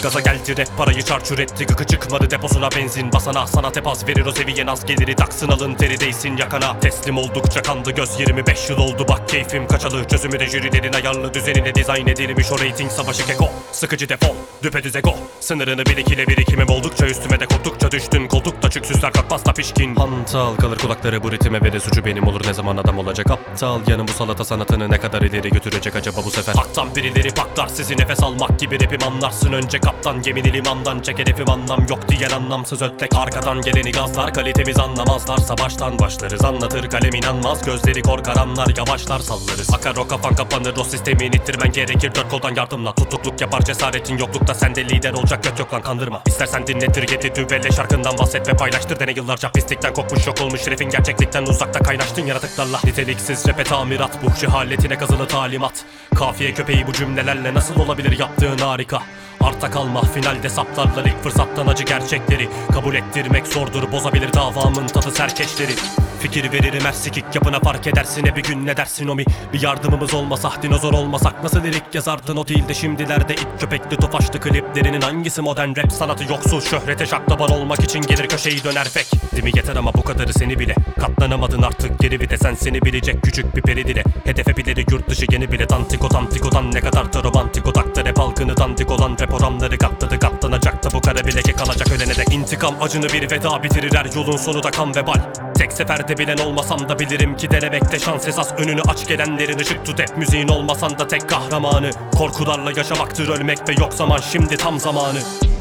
Gaza geldi rap parayı çarçur etti. Gıkı çıkmadı deposuna benzin basana. Sana tepaz verir o seviyen az geliri. Taksın alın teri değsin yakana. Teslim oldukça kandı göz 25 yıl oldu bak keyfim kaçalı. Çözümü de jürilerin ayarlı düzenine dizayn edilmiş o rating savaşı keko. Sıkıcı defol düpedüz ego. Sınırını bil ikile birikimim oldukça üstüme de korktukça düştün. Koltukta çüksüzler kalkmaz da pişkin. Hantal kalır kulakları bu ritime ve de suçu benim olur ne zaman adam olacak aptal. Yanım bu salata sanatını ne kadar ileri götürecek acaba bu sefer. Haktan birileri paklar sizi nefes almak gibi rapim anlarsın. Önce kaptan gemini limandan çek hedefim anlam yok diyen anlamsız ötlek. Arkadan geleni gazlar kalitemiz anlamazlarsa baştan başlarız. Anlatır kalem inanmaz gözleri korkar anlar yavaşlar sallarız. Akar o kafan kapanır o sistemi ittirmen gerekir dört koldan yardımla. Tutukluk yapar cesaretin yoklukta sende lider olacak göt yok lan kandırma. İstersen dinletir yedi düvelle şarkından bahset ve paylaştır dene yıllarca pislikten kokmuş yok olmuş herifin gerçeklikten uzakta kaynaştın yaratıklarla. Niteliksiz rap'e tamirat bu cehaletine kazılı talimat. Kafiye köpeği bu cümlelerle nasıl olabilir yaptığın harika. Arta kalma finalde saplarlar ilk fırsattan acı gerçekleri. Kabul ettirmek zordur bozabilir davamın tadı serkeşleri. Fikir veririm her sikik yapına fark edersin bir gün ne dersin omi. Bir yardımımız olmasa dinozor olmasak nasıl lirik yazardın o değil de şimdilerde it köpekli tofaşlı kliplerinin hangisi modern rap sanatı yoksul şöhrete şaklaban olmak için gelir köşeyi döner fek. Değil mi yeter ama bu kadarı seni bile katlanamadın artık geri bir de sen seni bilecek küçük bir peri dile. Hedefe bileri yurt dışı yeni bile tantikodan ne kadar da romantik odakta rap halkını dandik olan rap oranları katladı katlanacak da bu kara bileke kalacak ölene dek. İntikam acını bir veda bitirir her yolun sonu da kan ve bal. Tek seferde bilen olmasam da bilirim ki denemekte şans esas. Önünü aç gelenlerin ışık tut hep müziğin olmasan da tek kahramanı. Korkularla yaşamaktır ölmek ve yok zaman şimdi tam zamanı.